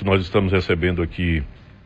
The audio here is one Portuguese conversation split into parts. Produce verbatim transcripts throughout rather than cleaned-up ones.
isso, nós estamos recebendo aqui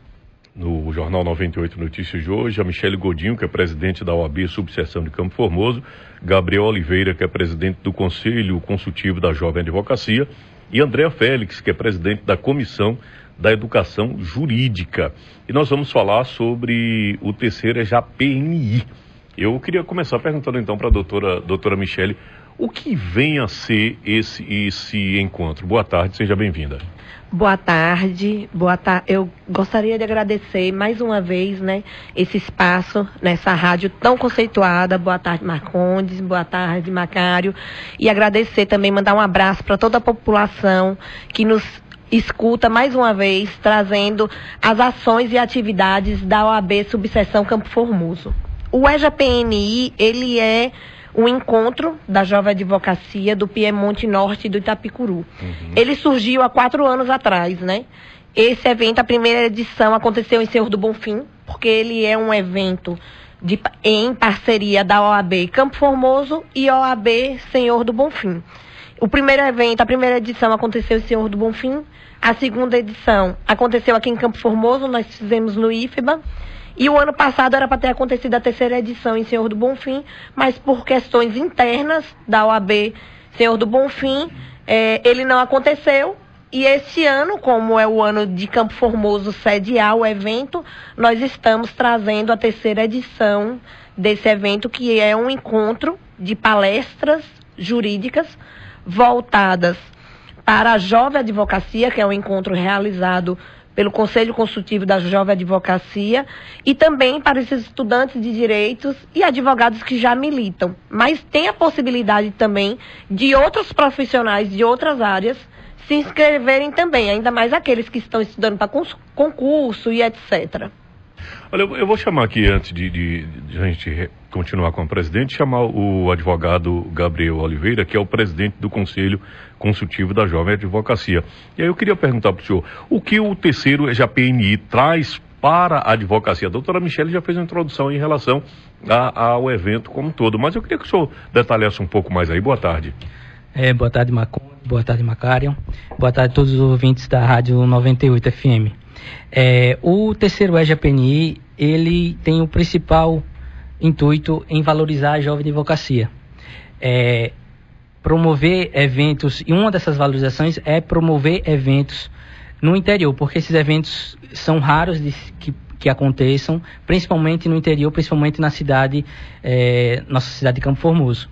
no Jornal noventa e oito Notícias de hoje a Michele Godinho, que é presidente da O A B Subseção de Campo Formoso, Gabriel Oliveira, que é presidente do Conselho Consultivo da Jovem Advocacia, e Andréa Félix, que é presidente da Comissão da Educação Jurídica. E nós vamos falar sobre o terceiro já P N I. Eu queria começar perguntando então para a doutora, doutora Michele, o que vem a ser esse, esse encontro? Boa tarde, seja bem-vinda. Boa tarde, boa tarde. Eu gostaria de agradecer mais uma vez, né, esse espaço nessa rádio tão conceituada. Boa tarde, Marcondes, boa tarde, Macário. E agradecer também, mandar um abraço para toda a população que nos escuta mais uma vez, trazendo as ações e atividades da O A B Subseção Campo Formoso. O EJA P N I, ele é um encontro da Jovem Advocacia do Piemonte Norte e do Itapicuru. Uhum. Ele surgiu há quatro anos atrás, né? Esse evento, a primeira edição, aconteceu em Senhor do Bonfim, porque ele é um evento de, em parceria da O A B Campo Formoso e O A B Senhor do Bonfim. O primeiro evento, a primeira edição aconteceu em Senhor do Bonfim, a segunda edição aconteceu aqui em Campo Formoso, nós fizemos no I F B A, e o ano passado era para ter acontecido a terceira edição em Senhor do Bonfim, mas por questões internas da O A B Senhor do Bonfim, eh, ele não aconteceu. E este ano, como é o ano de Campo Formoso sediar o evento, nós estamos trazendo a terceira edição desse evento, que é um encontro de palestras jurídicas voltadas para a Jovem Advocacia, que é um encontro realizado pelo Conselho Consultivo da Jovem Advocacia, e também para esses estudantes de direitos e advogados que já militam. Mas tem a possibilidade também de outros profissionais de outras áreas se inscreverem também, ainda mais aqueles que estão estudando para concurso e etcétera. Olha, eu vou chamar aqui, antes de, de, de a gente continuar com a presidente, chamar o advogado Gabriel Oliveira, que é o presidente do Conselho Consultivo da Jovem Advocacia. E aí eu queria perguntar para o senhor, o que o terceiro já P N I traz para a advocacia? A doutora Michele já fez uma introdução em relação a, ao evento como um todo, mas eu queria que o senhor detalhasse um pouco mais aí. Boa tarde. É, boa tarde, Macon, boa tarde, Macário, boa tarde a todos os ouvintes da Rádio noventa e oito F M. É, o terceiro EJA P N I, ele tem o principal intuito em valorizar a jovem advocacia. É, promover eventos, e uma dessas valorizações é promover eventos no interior, porque esses eventos são raros de, que, que aconteçam, principalmente no interior, principalmente na cidade, é, nossa cidade de Campo Formoso.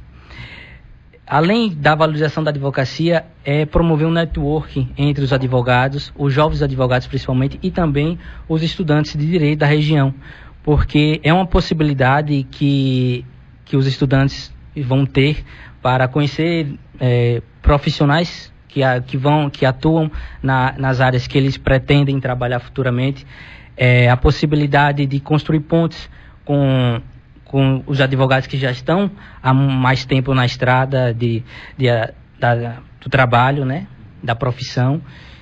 Além da valorização da advocacia, é promover um network entre os advogados, os jovens advogados principalmente, e também os estudantes de direito da região, porque é uma possibilidade que, que os estudantes vão ter para conhecer é, profissionais que, a, que, vão, que atuam na, nas áreas que eles pretendem trabalhar futuramente, é, a possibilidade de construir pontes com... com os advogados que já estão há mais tempo na estrada de, de, da, do trabalho, né, da profissão,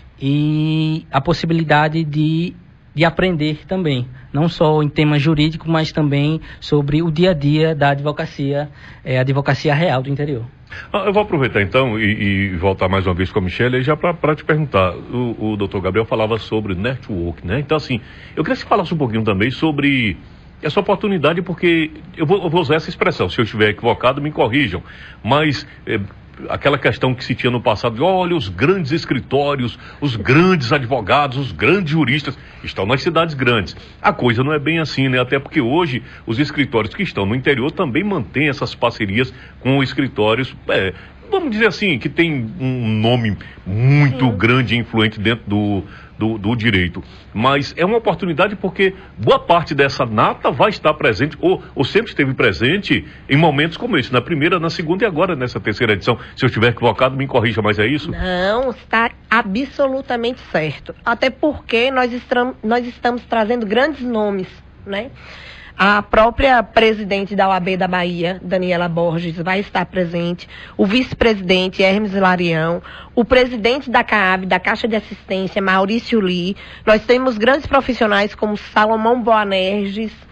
e a possibilidade de, de aprender também, não só em tema jurídico, mas também sobre o dia a dia da advocacia, é, a advocacia real do interior. Ah, eu vou aproveitar então e, e voltar mais uma vez com a Michele, já para te perguntar, o, o doutor Gabriel falava sobre network, né, então assim, eu queria que você falasse um pouquinho também sobre essa oportunidade, porque eu vou, eu vou usar essa expressão, se eu estiver equivocado me corrijam, mas é, aquela questão que se tinha no passado de, olha, os grandes escritórios, os grandes advogados, os grandes juristas estão nas cidades grandes. A coisa não é bem assim, né? Até porque hoje os escritórios que estão no interior também mantêm essas parcerias com escritórios, é, vamos dizer assim, que tem um nome muito Sim. grande e influente dentro do Do, do direito, mas é uma oportunidade porque boa parte dessa nata vai estar presente, ou, ou sempre esteve presente em momentos como esse, na primeira, na segunda e agora nessa terceira edição. Se eu estiver equivocado, me corrija, mas é isso? Não, está absolutamente certo, até porque nós, estamos, nós estamos trazendo grandes nomes, né? A própria presidente da O A B da Bahia, Daniela Borges, vai estar presente. O vice-presidente, Hermes Larião. O presidente da CAAB, da Caixa de Assistência, Maurício Lee. Nós temos grandes profissionais como Salomão Boanerges.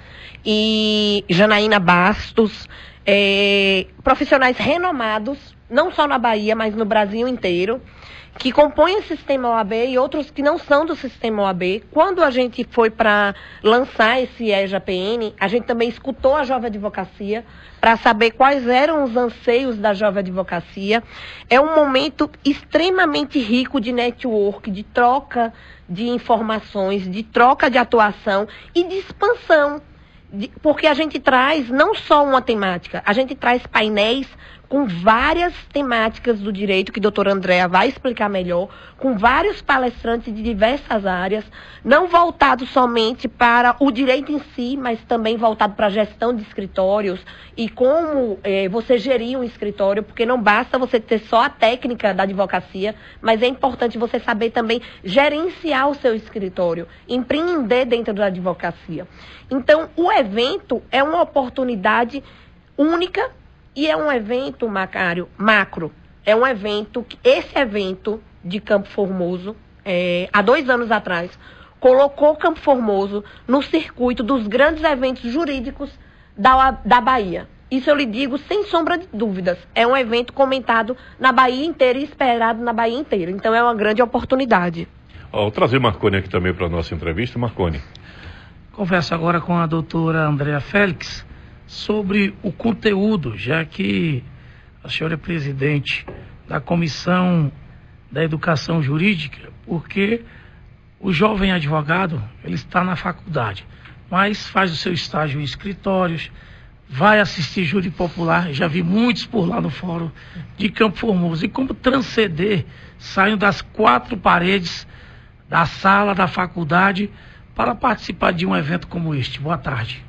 e Janaína Bastos, é, profissionais renomados, não só na Bahia, mas no Brasil inteiro, que compõem o sistema O A B e outros que não são do sistema O A B. Quando a gente foi para lançar esse EJA P N, a gente também escutou a Jovem Advocacia para saber quais eram os anseios da Jovem Advocacia. É um momento extremamente rico de network, de troca de informações, de troca de atuação e de expansão. De, porque a gente traz não só uma temática, a gente traz painéis com várias temáticas do direito, que a doutora Andréa vai explicar melhor, com vários palestrantes de diversas áreas, não voltado somente para o direito em si, mas também voltado para a gestão de escritórios e como eh, você gerir um escritório, porque não basta você ter só a técnica da advocacia, mas é importante você saber também gerenciar o seu escritório, empreender dentro da advocacia. Então, o evento é uma oportunidade única. E é um evento, Macário, macro. É um evento, esse evento de Campo Formoso, é, há dois anos atrás, colocou Campo Formoso no circuito dos grandes eventos jurídicos da, da Bahia. Isso eu lhe digo sem sombra de dúvidas. É um evento comentado na Bahia inteira e esperado na Bahia inteira. Então é uma grande oportunidade. Vou trazer Marconi aqui também para a nossa entrevista. Marconi. Converso agora com a doutora Andréa Félix sobre o conteúdo, já que a senhora é presidente da Comissão da Educação Jurídica, porque o jovem advogado, ele está na faculdade, mas faz o seu estágio em escritórios, vai assistir júri popular, já vi muitos por lá no fórum de Campo Formoso, e como transcender, saindo das quatro paredes da sala da faculdade para participar de um evento como este. Boa tarde.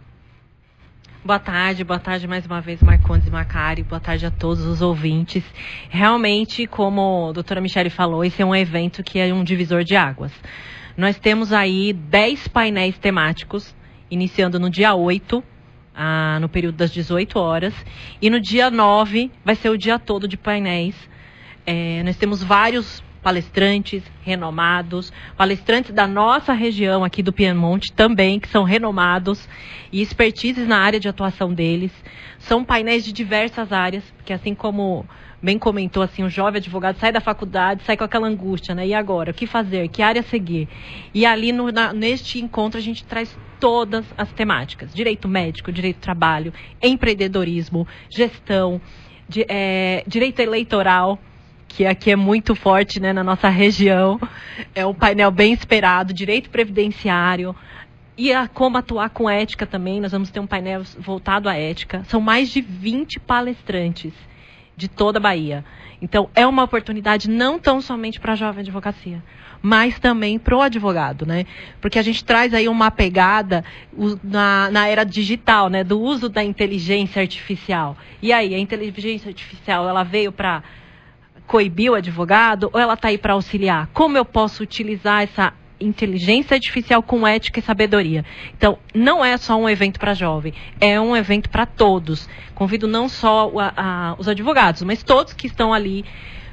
Boa tarde, boa tarde mais uma vez, Marcondes e Macário, boa tarde a todos os ouvintes. Realmente, como a doutora Michele falou, esse é um evento que é um divisor de águas. Nós temos aí dez painéis temáticos, iniciando no dia oito, ah, no período das dezoito horas, e no dia nove vai ser o dia todo de painéis. É, nós temos vários palestrantes renomados, palestrantes da nossa região aqui do Piemonte também, que são renomados e expertises na área de atuação deles. São painéis de diversas áreas, porque assim como bem comentou, assim, o jovem advogado sai da faculdade, sai com aquela angústia, né? E agora? O que fazer? Que área seguir? E ali no, na, neste encontro a gente traz todas as temáticas: direito médico, direito do trabalho, empreendedorismo, gestão, de, é, direito eleitoral, que aqui é muito forte, né, na nossa região. É um painel bem esperado, direito previdenciário e a, como atuar com ética também. Nós vamos ter um painel voltado à ética. São mais de vinte palestrantes de toda a Bahia. Então, é uma oportunidade não tão somente para a jovem advocacia, mas também para o advogado, né? Porque a gente traz aí uma pegada na, na era digital, né, do uso da inteligência artificial. E aí, a inteligência artificial, ela veio para coibir o advogado ou ela está aí para auxiliar? Como eu posso utilizar essa inteligência artificial com ética e sabedoria? Então, não é só um evento para jovem, é um evento para todos. Convido não só a, a, os advogados, mas todos que estão ali,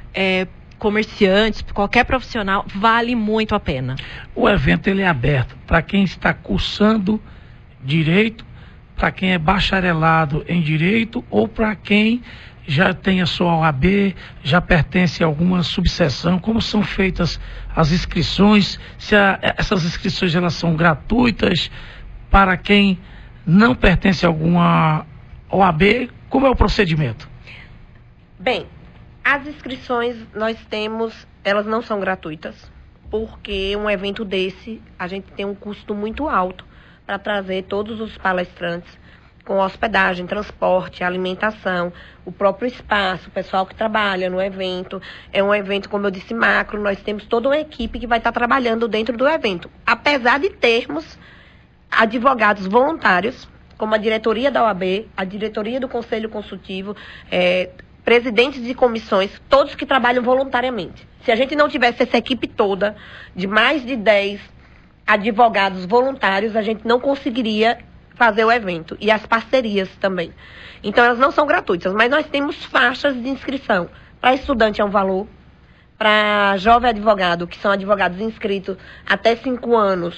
é, comerciantes, qualquer profissional, vale muito a pena. O evento ele é aberto para quem está cursando direito, para quem é bacharelado em direito ou para quem já tem a sua O A B, já pertence a alguma subseção. Como são feitas as inscrições? Se a, essas inscrições elas são gratuitas para quem não pertence a alguma O A B? Como é o procedimento? Bem, as inscrições nós temos, elas não são gratuitas, porque um evento desse, a gente tem um custo muito alto para trazer todos os palestrantes, com hospedagem, transporte, alimentação, o próprio espaço, o pessoal que trabalha no evento. É um evento, como eu disse, macro. Nós temos toda uma equipe que vai estar trabalhando dentro do evento. Apesar de termos advogados voluntários, como a diretoria da O A B, a diretoria do Conselho Consultivo, é, presidentes de comissões, todos que trabalham voluntariamente. Se a gente não tivesse essa equipe toda, de mais de dez advogados voluntários, a gente não conseguiria fazer o evento, e as parcerias também. Então, elas não são gratuitas, mas nós temos faixas de inscrição. Para estudante é um valor, para jovem advogado, que são advogados inscritos até cinco anos,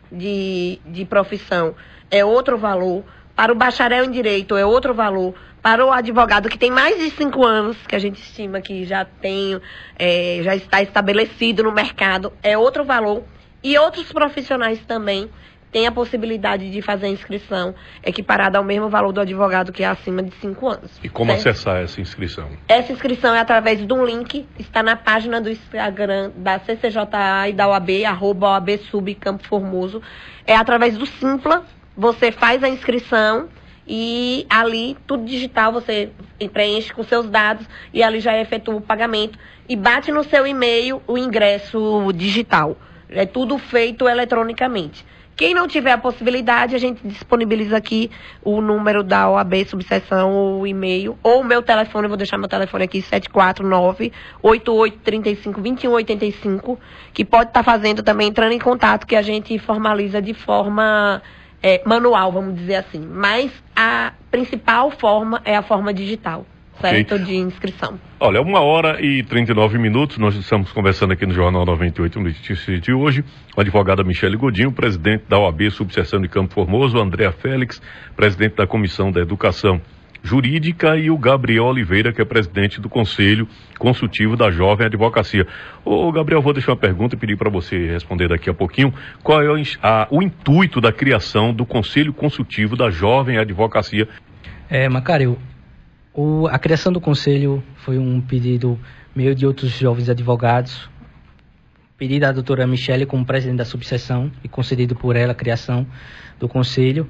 de, de profissão é outro valor, para o bacharel em direito é outro valor, para o advogado que tem mais de cinco anos, que a gente estima que já tem, é, já está estabelecido no mercado, é outro valor. E outros profissionais também têm a possibilidade de fazer a inscrição equiparada ao mesmo valor do advogado que é acima de cinco anos. E como certo? acessar essa inscrição? Essa inscrição é através de um link, está na página do Instagram da C C J A e da O A B, arroba O A B Sub Campo Formoso. É através do Simpla, você faz a inscrição e ali, tudo digital, você preenche com seus dados e ali já efetua o pagamento e bate no seu e-mail o ingresso digital. É tudo feito eletronicamente. Quem não tiver a possibilidade, a gente disponibiliza aqui o número da O A B, subseção, o e-mail, ou o meu telefone, eu vou deixar meu telefone aqui, sete quatro nove, oito oito três cinco, dois um oito cinco, que pode estar fazendo também, entrando em contato, que a gente formaliza de forma é, manual, vamos dizer assim. Mas a principal forma é a forma digital. Certo, okay. De inscrição. Olha, uma hora e trinta e nove minutos, nós estamos conversando aqui no Jornal noventa e oito Notícias de hoje, com a advogada Michele Godinho, presidente da O A B, subseção de Campo Formoso, Andréa Félix, presidente da Comissão da Educação Jurídica, e o Gabriel Oliveira, que é presidente do Conselho Consultivo da Jovem Advocacia. Ô, Gabriel, vou deixar uma pergunta e pedir para você responder daqui a pouquinho. Qual é o, a, o intuito da criação do Conselho Consultivo da Jovem Advocacia? É, Macário, O, a criação do conselho foi um pedido meu de outros jovens advogados, pedido à doutora Michele como presidente da subseção e concedido por ela a criação do conselho.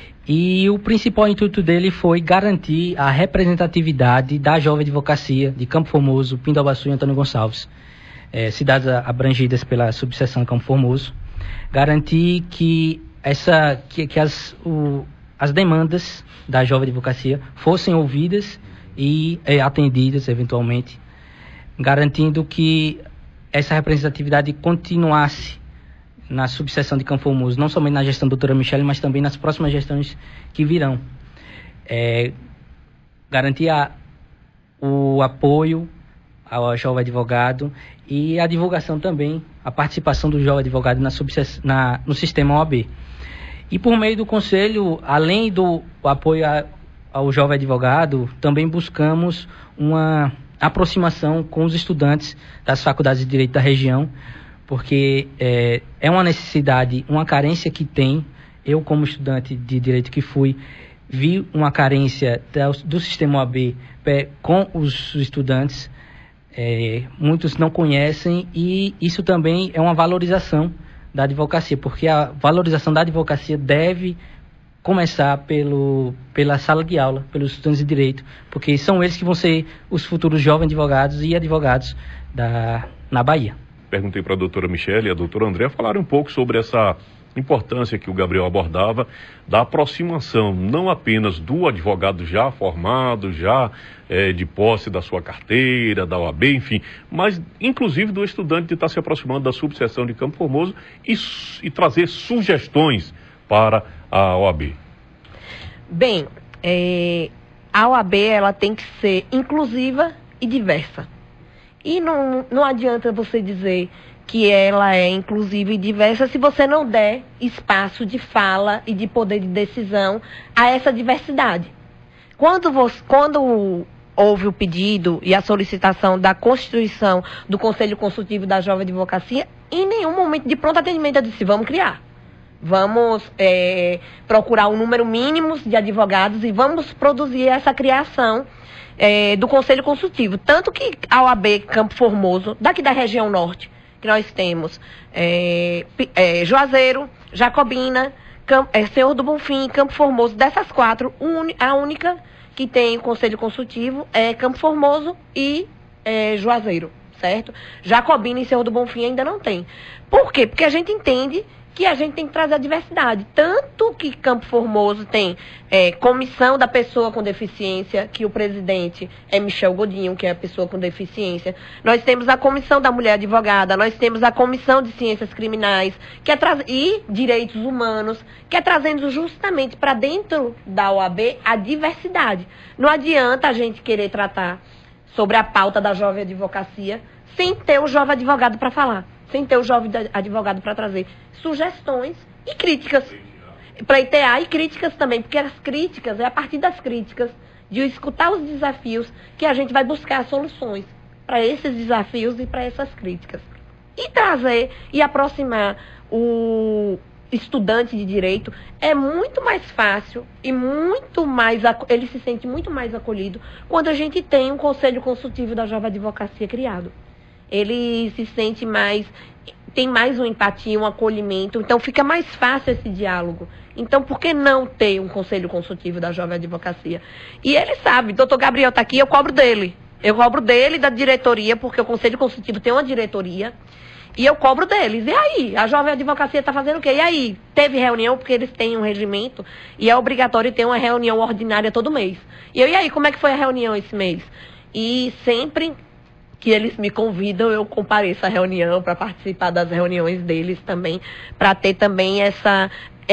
E o principal intuito dele foi garantir a representatividade da jovem advocacia de Campo Formoso, Pindobaçu e Antônio Gonçalves, é, cidades abrangidas pela subseção Campo Formoso, garantir que, essa, que, que as... O, as demandas da jovem advocacia fossem ouvidas e é, atendidas eventualmente, garantindo que essa representatividade continuasse na subseção de Campo Formoso, não somente na gestão da doutora Michele, mas também nas próximas gestões que virão. É, garantir a, o apoio ao jovem advogado e a divulgação também, a participação do jovem advogado na subseção, na, no sistema O A B. E por meio do Conselho, além do apoio a, ao jovem advogado, também buscamos uma aproximação com os estudantes das faculdades de Direito da região, porque é, é uma necessidade, uma carência que tem. Eu, como estudante de Direito que fui, vi uma carência do, do sistema O A B é, com os estudantes. É, muitos não conhecem e isso também é uma valorização da advocacia, porque a valorização da advocacia deve começar pelo, pela sala de aula, pelos estudantes de direito, porque são eles que vão ser os futuros jovens advogados e advogados da, na Bahia. Perguntei para a doutora Michele e a doutora Andréa falaram um pouco sobre essa importância que o Gabriel abordava, da aproximação não apenas do advogado já formado, já é, de posse da sua carteira, da O A B, enfim, mas inclusive do estudante de estar se aproximando da subseção de Campo Formoso e, e trazer sugestões para a O A B. Bem, é, a O A B ela tem que ser inclusiva e diversa. E não, não adianta você dizer que ela é inclusiva e diversa se você não der espaço de fala e de poder de decisão a essa diversidade. Quando, você, quando houve o pedido e a solicitação da constituição do Conselho Consultivo da Jovem Advocacia, em nenhum momento de pronto atendimento eu disse, vamos criar. Vamos é, procurar um número mínimo de advogados e vamos produzir essa criação é, do Conselho Consultivo. Tanto que a O A B Campo Formoso, daqui da região norte, que nós temos é, é, Juazeiro, Jacobina, Camp, é, Senhor do Bonfim, Campo Formoso. Dessas quatro, un, a única que tem o Conselho Consultivo é Campo Formoso e é, Juazeiro, certo? Jacobina e Senhor do Bonfim ainda não tem. Por quê? Porque a gente entende que a gente tem que trazer a diversidade. Tanto que Campo Formoso tem é, comissão da pessoa com deficiência, que o presidente é Michel Godinho, que é a pessoa com deficiência. Nós temos a comissão da mulher advogada, nós temos a comissão de ciências criminais que é tra- e direitos humanos, que é trazendo justamente para dentro da O A B a diversidade. Não adianta a gente querer tratar sobre a pauta da jovem advocacia sem ter o jovem advogado para falar. sem ter o jovem advogado para trazer sugestões e críticas. Pleitear e críticas também, porque as críticas, é a partir das críticas, de escutar os desafios, que a gente vai buscar soluções para esses desafios e para essas críticas. E trazer e aproximar o estudante de direito é muito mais fácil e muito mais, ele se sente muito mais acolhido quando a gente tem um conselho consultivo da Jovem Advocacia criado. Ele se sente mais, tem mais uma empatia, um acolhimento, então fica mais fácil esse diálogo. Então, por que não ter um conselho consultivo da Jovem Advocacia? E ele sabe, doutor Gabriel está aqui, eu cobro dele. Eu cobro dele da diretoria, porque o conselho consultivo tem uma diretoria, e eu cobro deles. E aí? A Jovem Advocacia está fazendo o quê? E aí? Teve reunião, porque eles têm um regimento, e é obrigatório ter uma reunião ordinária todo mês. E eu, e aí, como é que foi a reunião esse mês? E sempre que eles me convidam, eu compareço à reunião para participar das reuniões deles também, para ter também essa,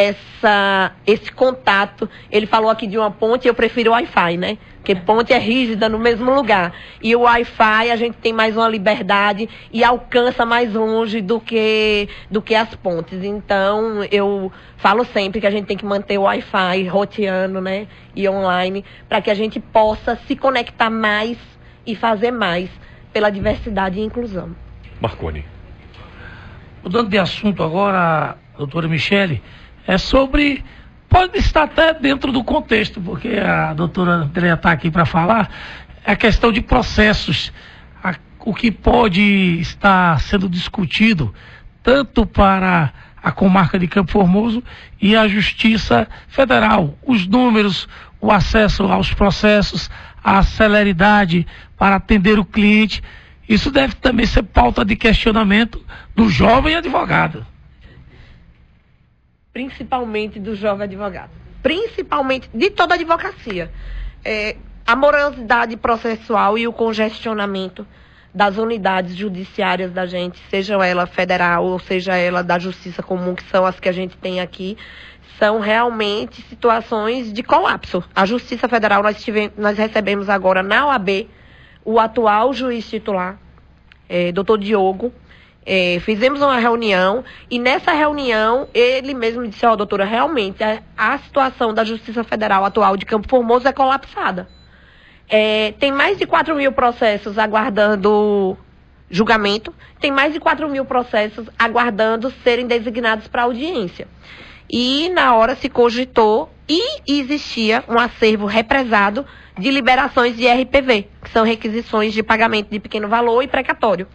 essa, esse contato. Ele falou aqui de uma ponte, eu prefiro o Wi-Fi, né? Porque ponte é rígida no mesmo lugar. E o Wi-Fi a gente tem mais uma liberdade e alcança mais longe do que, do que as pontes. Então, eu falo sempre que a gente tem que manter o Wi-Fi roteando, né? E online, para que a gente possa se conectar mais e fazer mais pela diversidade e inclusão. Marconi. Mudando de assunto agora, doutora Michele, é sobre... Pode estar até dentro do contexto, porque a doutora Andréa está aqui para falar, é a questão de processos, a, o que pode estar sendo discutido tanto para a comarca de Campo Formoso e a Justiça Federal, os números, o acesso aos processos, a celeridade para atender o cliente. Isso deve também ser pauta de questionamento do jovem advogado. Principalmente do jovem advogado. Principalmente de toda a advocacia. É, a morosidade processual e o congestionamento das unidades judiciárias da gente, seja ela federal ou seja ela da justiça comum, que são as que a gente tem aqui, são realmente situações de colapso. A Justiça Federal, nós, tivemos, nós recebemos agora na O A B o atual juiz titular, é, doutor Diogo. É, fizemos uma reunião e nessa reunião ele mesmo disse, ó, oh, doutora, realmente a, a situação da Justiça Federal atual de Campo Formoso é colapsada. É, tem mais de quatro mil processos aguardando julgamento, tem mais de quatro mil processos aguardando serem designados para audiência. E na hora se cogitou e existia um acervo represado de liberações de R P V, que são requisições de pagamento de pequeno valor e precatório.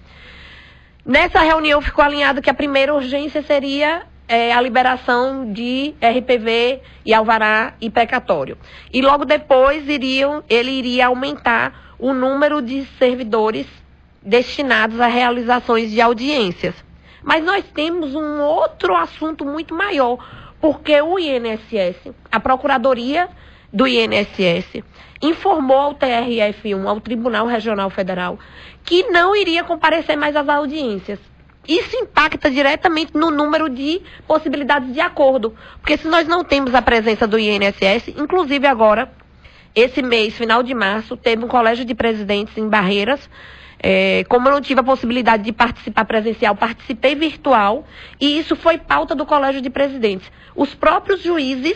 Nessa reunião ficou alinhado que a primeira urgência seria é, a liberação de R P V e alvará e precatório. E logo depois iriam, ele iria aumentar o número de servidores destinados a realizações de audiências. Mas nós temos um outro assunto muito maior, porque o I N S S, a Procuradoria do I N S S, informou ao T R F um, ao Tribunal Regional Federal, que não iria comparecer mais às audiências. Isso impacta diretamente no número de possibilidades de acordo, porque se nós não temos a presença do I N S S, inclusive agora, esse mês, final de março, teve um colégio de presidentes em Barreiras. É, como eu não tive a possibilidade de participar presencial, participei virtual, e isso foi pauta do colégio de presidentes. Os próprios juízes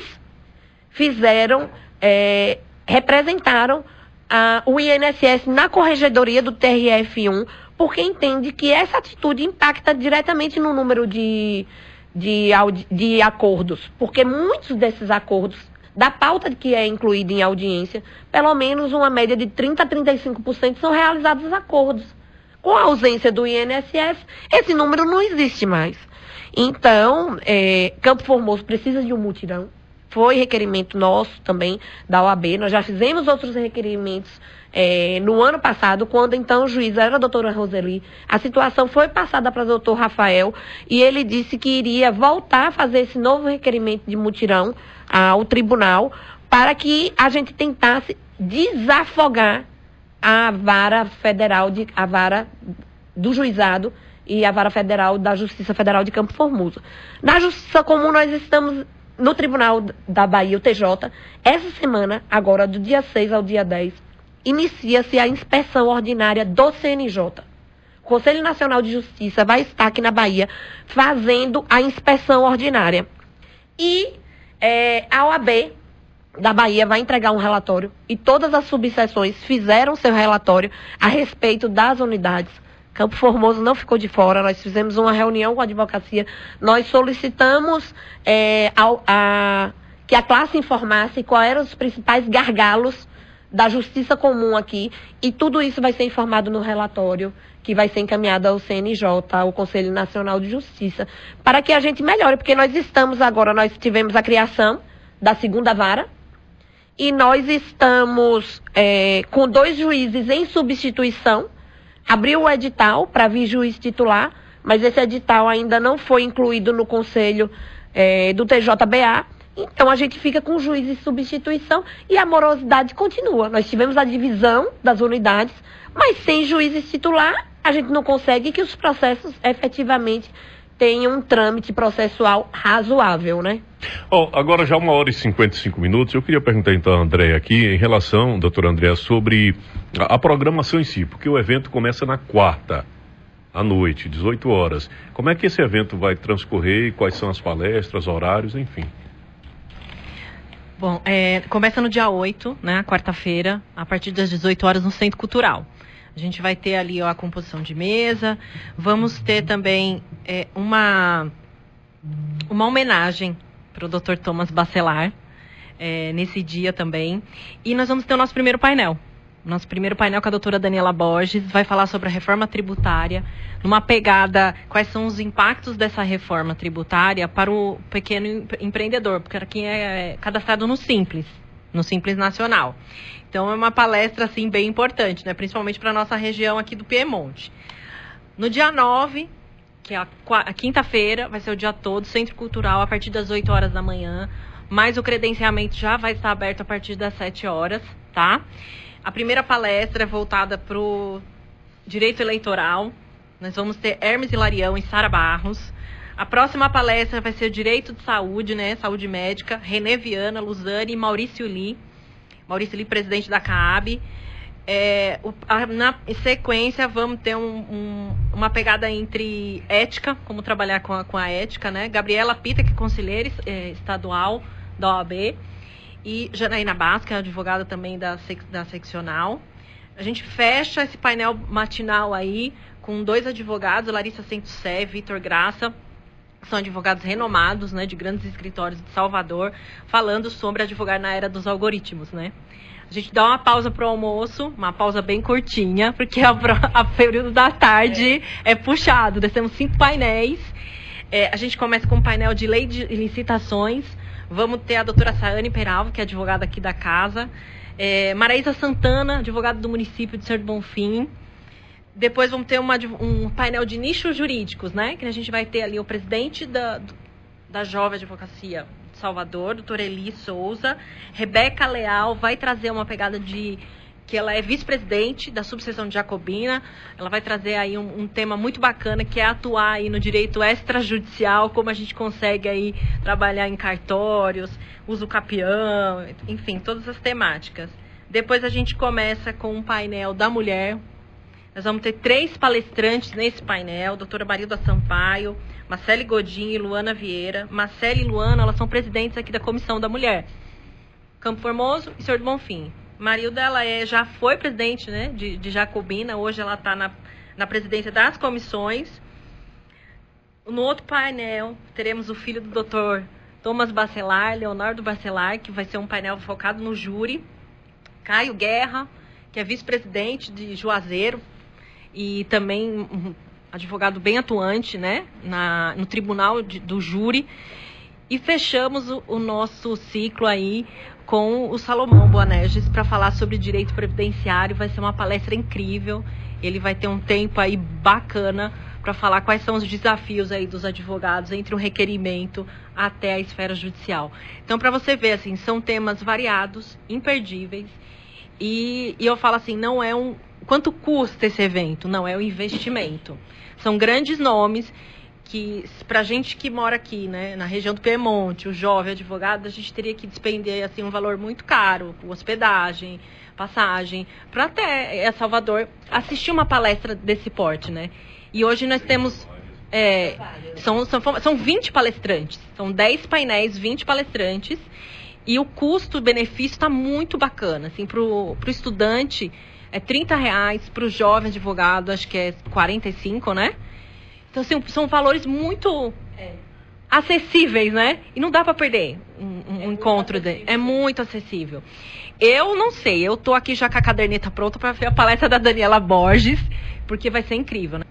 fizeram, é, representaram a, o I N S S na corregedoria do T R F um, porque entende que essa atitude impacta diretamente no número de, de, de acordos, porque muitos desses acordos, da pauta que é incluída em audiência, pelo menos uma média de trinta a trinta e cinco por cento são realizados os acordos. Com a ausência do I N S S, esse número não existe mais. Então, é, Campo Formoso precisa de um mutirão. Foi requerimento nosso também, da O A B. Nós já fizemos outros requerimentos é, no ano passado, quando então o juiz era a doutora Roseli. A situação foi passada para o doutor Rafael e ele disse que iria voltar a fazer esse novo requerimento de mutirão ao tribunal para que a gente tentasse desafogar a vara federal, de, a vara do juizado e a vara federal da Justiça Federal de Campo Formoso. Na Justiça Comum nós estamos no Tribunal da Bahia, o T J, essa semana, agora do dia seis ao dia dez, inicia-se a inspeção ordinária do C N J, Conselho Nacional de Justiça vai estar aqui na Bahia fazendo a inspeção ordinária. E é, a O A B da Bahia vai entregar um relatório e todas as subseções fizeram seu relatório a respeito das unidades. Campo Formoso não ficou de fora, nós fizemos uma reunião com a advocacia, nós solicitamos é, a, a, que a classe informasse quais eram os principais gargalos da justiça comum aqui, e tudo isso vai ser informado no relatório que vai ser encaminhado ao C N J, ao Conselho Nacional de Justiça, para que a gente melhore, porque nós estamos agora, nós tivemos a criação da segunda vara, e nós estamos é, com dois juízes em substituição. Abriu o edital para vir juiz titular, mas esse edital ainda não foi incluído no conselho é, do T J B A. Então a gente fica com juiz em substituição e a morosidade continua. Nós tivemos a divisão das unidades, mas sem juízes titular a gente não consegue que os processos efetivamente tenham um trâmite processual razoável, né? Oh, agora já uma hora e cinquenta e cinco minutos, eu queria perguntar então a Andréa aqui, em relação, doutora Andréa, sobre a, a programação em si, porque o evento começa na quarta, à noite, dezoito horas. Como é que esse evento vai transcorrer, quais são as palestras, horários, enfim? Bom, é, começa no dia oito, né, quarta-feira, a partir das dezoito horas no Centro Cultural. A gente vai ter ali ó, a composição de mesa, vamos ter também é, uma, uma homenagem para o doutor Thomas Bacelar, é, nesse dia também. E nós vamos ter o nosso primeiro painel. Nosso primeiro painel com a doutora Daniela Borges, vai falar sobre a reforma tributária, numa pegada, quais são os impactos dessa reforma tributária para o pequeno empreendedor, porque aqui é cadastrado no Simples, no Simples Nacional. Então é uma palestra assim bem importante, né? Principalmente para a nossa região aqui do Piemonte. No dia nove, que é a, a quinta-feira, vai ser o dia todo, Centro Cultural, a partir das oito horas da manhã, mas o credenciamento já vai estar aberto a partir das sete horas, tá? A primeira palestra é voltada para o direito eleitoral. Nós vamos ter Hermes Hilarião e Sara Barros. A próxima palestra vai ser o direito de saúde, né? Saúde médica, Renê Viana, Luzane e Maurício Li. Maurício Li, presidente da CAAB. É, o, a, na sequência, vamos ter um, um, uma pegada entre ética, como trabalhar com a, com a ética, né? Gabriela Pita, que é conselheira é, estadual da O A B. E Janaína Basso, que é advogada também da, da seccional. A gente fecha esse painel matinal aí com dois advogados, Larissa Sentosé e Vitor Graça, que são advogados renomados, né, de grandes escritórios de Salvador, falando sobre advogar na era dos algoritmos, né? A gente dá uma pausa para o almoço, uma pausa bem curtinha, porque a, a período da tarde é, é puxado. Descemos cinco painéis. É, a gente começa com um painel de lei de licitações. Vamos ter a doutora Sayane Peralva, que é advogada aqui da casa. É, Maraísa Santana, advogada do município de Senhor do Bonfim. Depois vamos ter uma, um painel de nichos jurídicos, né? Que a gente vai ter ali o presidente da, da Jovem Advocacia de Salvador, doutora Eli Souza. Rebeca Leal vai trazer uma pegada de... que ela é vice-presidente da subseção de Jacobina. Ela vai trazer aí um, um tema muito bacana, que é atuar aí no direito extrajudicial, como a gente consegue aí trabalhar em cartórios, uso capião, enfim, todas as temáticas. Depois a gente começa com um painel da mulher. Nós vamos ter três palestrantes nesse painel, doutora Marilda Sampaio, Marcele Godinho e Luana Vieira. Marcele e Luana, elas são presidentes aqui da Comissão da Mulher. Campo Formoso e Senhor do Bonfim. Marilda, ela é, já foi presidente, né, de, de Jacobina, hoje ela está na, na presidência das comissões. No outro painel, teremos o filho do doutor Thomas Bacelar, Leonardo Bacelar, que vai ser um painel focado no júri. Caio Guerra, que é vice-presidente de Juazeiro e também um advogado bem atuante, né, na, no tribunal de, do júri. E fechamos o, o nosso ciclo aí com o Salomão Boanerges para falar sobre direito previdenciário. Vai ser uma palestra incrível. Ele vai ter um tempo aí bacana para falar quais são os desafios aí dos advogados entre o requerimento até a esfera judicial. Então, para você ver, assim, são temas variados, imperdíveis. E, e eu falo assim, não é um... Quanto custa esse evento? Não, é o investimento. São grandes nomes que pra gente que mora aqui, né, na região do Piemonte, o jovem advogado, a gente teria que despender assim um valor muito caro, hospedagem, passagem, para até Salvador assistir uma palestra desse porte, né? E hoje nós temos é, são, são, são vinte palestrantes, são dez painéis, vinte palestrantes, e o custo-benefício está muito bacana, assim, pro, pro estudante é trinta reais, pro jovem advogado acho que é quarenta e cinco, né? Então, assim, são valores muito é, acessíveis, né? E não dá para perder um, um é encontro dele. É muito acessível. Eu não sei, eu tô aqui já com a caderneta pronta para ver a palestra da Daniela Borges, porque vai ser incrível, né?